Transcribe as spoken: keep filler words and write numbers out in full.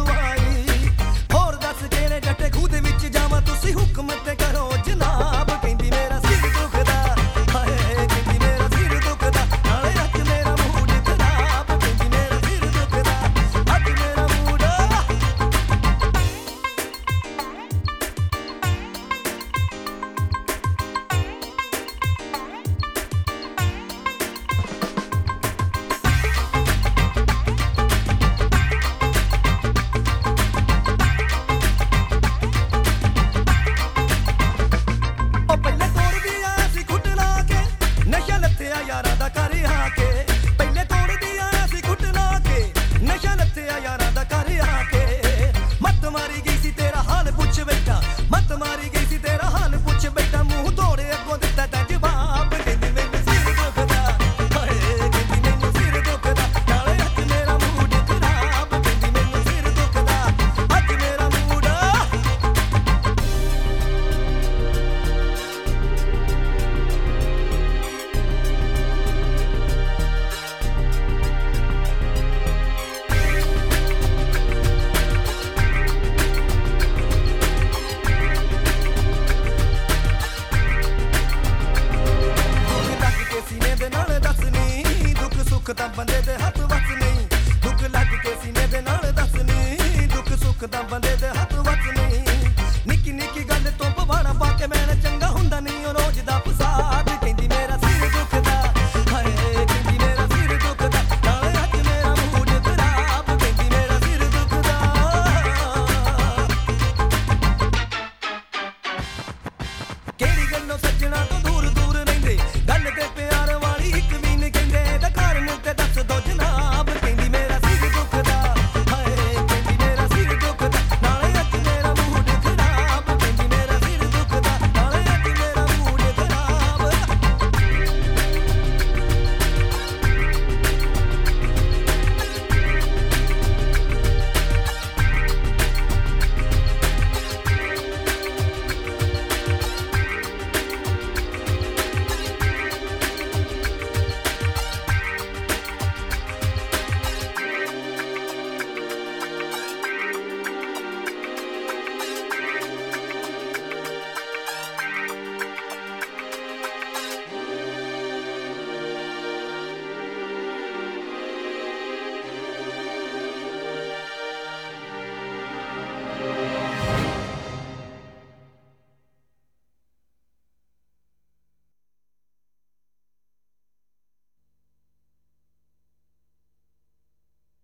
ਦਵਾਈ। ਹੋਰ ਦੱਸ ਕਿਹੜੇ ਡੱਟੇ ਖੂਹ ਦੇ ਵਿੱਚ ਜਾਵਾਂ ਤੁਸੀਂ ਹੁਕਮ ਤੇ ਕਰੋ ਜਨਾਬ। ਕਹਿੰਦੀ ਮੇਰਾ ਸਿਰ ਦੁਖਦਾ, ਹਾਏ ਕਹਿੰਦੀ ਮੇਰਾ ਸਿਰ ਦੁਖਦਾ, ਨਾਲੇ ਅੱਜ ਮੇਰਾ ਮੂਡ ਖਰਾਬ। ਕਹਿੰਦੀ ਮੇਰਾ ਸਿਰ ਦੁਖਦਾ, ਅੱਜ ਮੇਰਾ ਮੂਡ ਯਾਰਾਂ ਦਾ ਘਰ ਆ ਕੇ। ਪਹਿਲੇ ਤੋੜਦੀ ਆਇਆ ਸੀ ਘੁੱਟ ਲਾ ਕੇ, ਨਸ਼ਾ ਲੱਥਿਆ ਯਾਰਾਂ ਦਾ ਘਰ ਆ ਕੇ। ਮੱਤ ਮਾਰੀ ਗਈ ਸੀ ਤੇਰਾ ਹਾਲ ਪੁੱਛ ਬੈਠਾ, ਮੱਤ ਮਾਰੀ ਗਈ ਸੀ ਤੇਰਾ ਹਾਲ ਪੁੱਛ ਬੈਠਾ। ਮੂੰਹ ਤੋੜੇ ਅੱਗੋਂ ਦਿੱਤਾ ਤਾਂ ਜਵਾਬ। ਕਹਿੰਦੀ ਮੈਨੂੰ ਸਿਰ ਦੁਖਦਾ, ਹਾਏ ਕਹਿੰਦੀ ਮੈਨੂੰ ਸਿਰ ਦੁਖਦਾ, ਨਾਲੇ ਅੱਜ ਮੇਰਾ ਮੂਡ ਖਰਾਬ। ਕਹਿੰਦੀ ਮੈਨੂੰ ਸਿਰ ਦੁਖਦਾ, ਅੱਜ ਮੇਰਾ ਮੂਡ ਸੀਨੇ ਦੇ ਨਾਲ ਦੱਸ ਨੀ, ਦੁੱਖ ਸੁੱਖ ਤਾਂ ਬੰਦੇ ਦੇ ਹੱਥ ਵੱਸ ਨਹੀਂ। ਦੁੱਖ ਲੱਗ ਕੇ ਸੀਨੇ ਦੇ ਨਾਲ ਦੱਸ ਨੀ, ਦੁੱਖ ਸੁੱਖ ਤਾਂ ਬੰਦੇ